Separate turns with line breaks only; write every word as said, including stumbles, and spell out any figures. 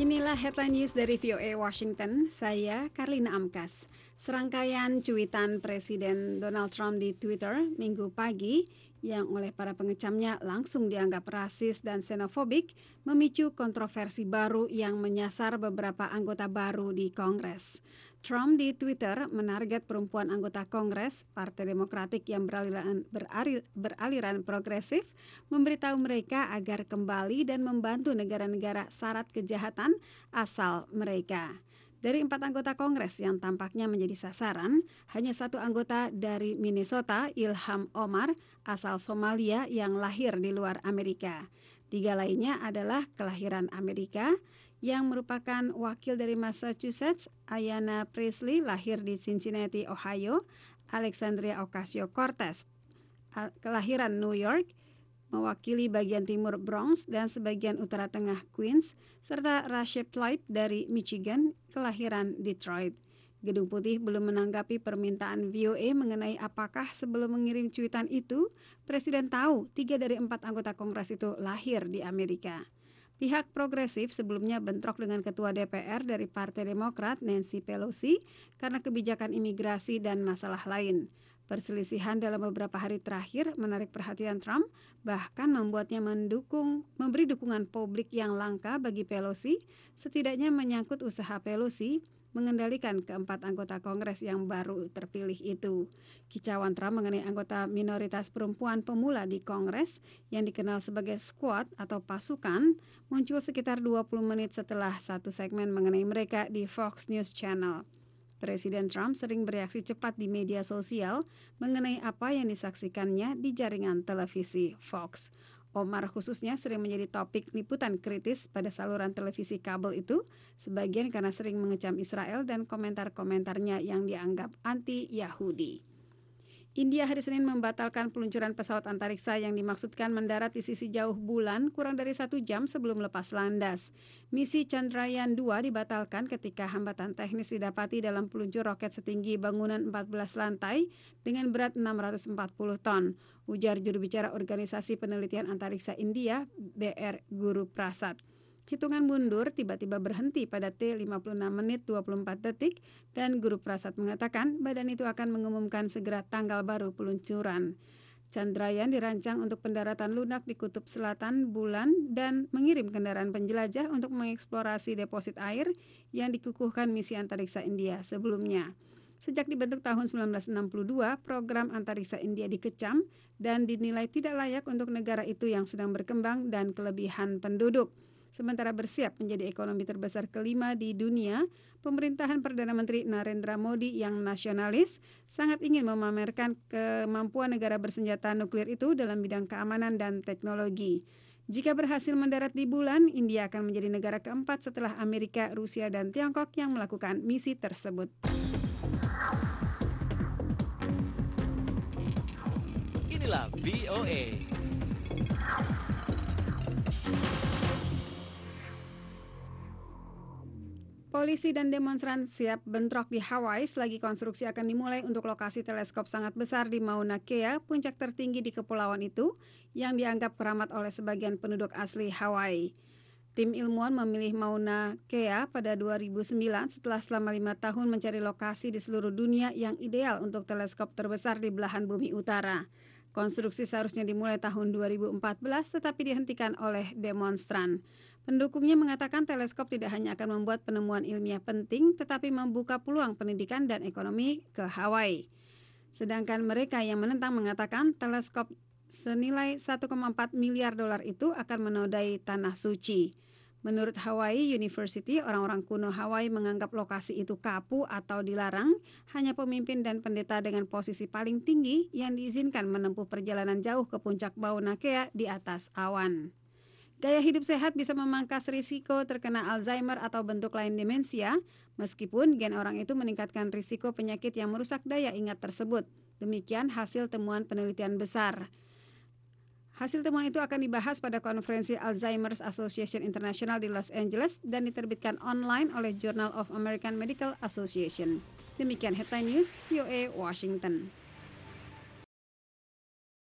Inilah headline news dari V O A Washington, saya Karlina Amkas. Serangkaian cuitan Presiden Donald Trump di Twitter Minggu pagi yang oleh para pengecamnya langsung dianggap rasis dan xenofobik memicu kontroversi baru yang menyasar beberapa anggota baru di Kongres. Trump di Twitter menarget perempuan anggota Kongres Partai Demokratik yang beraliran, beraril, beraliran progresif, memberitahu mereka agar kembali dan membantu negara-negara syarat kejahatan asal mereka. Dari empat anggota Kongres yang tampaknya menjadi sasaran, hanya satu anggota dari Minnesota, Ilham Omar, asal Somalia yang lahir di luar Amerika. Tiga lainnya adalah kelahiran Amerika, yang merupakan wakil dari Massachusetts, Ayanna Presley, lahir di Cincinnati, Ohio, Alexandria Ocasio-Cortez, kelahiran New York, mewakili bagian timur Bronx dan sebagian utara tengah Queens, serta Rashe Tlaib dari Michigan, kelahiran Detroit. Gedung Putih belum menanggapi permintaan V O A mengenai apakah sebelum mengirim cuitan itu, Presiden tahu tiga dari empat anggota Kongres itu lahir di Amerika. Pihak progresif sebelumnya bentrok dengan Ketua D P R dari Partai Demokrat Nancy Pelosi karena kebijakan imigrasi dan masalah lain. Perselisihan dalam beberapa hari terakhir menarik perhatian Trump, bahkan membuatnya mendukung, memberi dukungan publik yang langka bagi Pelosi, setidaknya menyangkut usaha Pelosi mengendalikan keempat anggota Kongres yang baru terpilih itu. Kicauan Trump mengenai anggota minoritas perempuan pemula di Kongres yang dikenal sebagai squad atau pasukan muncul sekitar dua puluh menit setelah satu segmen mengenai mereka di Fox News Channel. Presiden Trump sering bereaksi cepat di media sosial mengenai apa yang disaksikannya di jaringan televisi Fox. Omar khususnya sering menjadi topik liputan kritis pada saluran televisi kabel itu, sebagian karena sering mengecam Israel dan komentar-komentarnya yang dianggap anti-Yahudi. India hari Senin membatalkan peluncuran pesawat antariksa yang dimaksudkan mendarat di sisi jauh bulan kurang dari satu jam sebelum lepas landas. Misi Chandrayaan dua dibatalkan ketika hambatan teknis didapati dalam peluncur roket setinggi bangunan empat belas lantai dengan berat enam ratus empat puluh ton, ujar juru bicara Organisasi Penelitian Antariksa India, B R Guru Prasad. Hitungan mundur tiba-tiba berhenti pada T lima puluh enam menit dua puluh empat detik dan Guru Prasad mengatakan badan itu akan mengumumkan segera tanggal baru peluncuran. Chandrayaan dirancang untuk pendaratan lunak di kutub selatan bulan dan mengirim kendaraan penjelajah untuk mengeksplorasi deposit air yang dikukuhkan misi antariksa India sebelumnya. Sejak dibentuk tahun sembilan belas enam puluh dua, program antariksa India dikecam dan dinilai tidak layak untuk negara itu yang sedang berkembang dan kelebihan penduduk. Sementara bersiap menjadi ekonomi terbesar kelima di dunia, pemerintahan Perdana Menteri Narendra Modi yang nasionalis sangat ingin memamerkan kemampuan negara bersenjata nuklir itu dalam bidang keamanan dan teknologi. Jika berhasil mendarat di bulan, India akan menjadi negara keempat setelah Amerika, Rusia, dan Tiongkok yang melakukan misi tersebut.
Inilah V O A.
Polisi dan demonstran siap bentrok di Hawaii selagi konstruksi akan dimulai untuk lokasi teleskop sangat besar di Mauna Kea, puncak tertinggi di kepulauan itu, yang dianggap keramat oleh sebagian penduduk asli Hawaii. Tim ilmuwan memilih Mauna Kea pada dua ribu sembilan setelah selama lima tahun mencari lokasi di seluruh dunia yang ideal untuk teleskop terbesar di belahan bumi utara. Konstruksi seharusnya dimulai tahun dua ribu empat belas tetapi dihentikan oleh demonstran. Pendukungnya mengatakan teleskop tidak hanya akan membuat penemuan ilmiah penting, tetapi membuka peluang pendidikan dan ekonomi ke Hawaii. Sedangkan mereka yang menentang mengatakan teleskop senilai satu koma empat miliar dolar itu akan menodai tanah suci. Menurut Hawaii University, orang-orang kuno Hawaii menganggap lokasi itu kapu atau dilarang, hanya pemimpin dan pendeta dengan posisi paling tinggi yang diizinkan menempuh perjalanan jauh ke puncak Mauna Kea di atas awan. Gaya hidup sehat bisa memangkas risiko terkena Alzheimer atau bentuk lain demensia, meskipun gen orang itu meningkatkan risiko penyakit yang merusak daya ingat tersebut. Demikian hasil temuan penelitian besar. Hasil temuan itu akan dibahas pada konferensi Alzheimer's Association International di Los Angeles dan diterbitkan online oleh Journal of American Medical Association. Demikian headline news V O A Washington.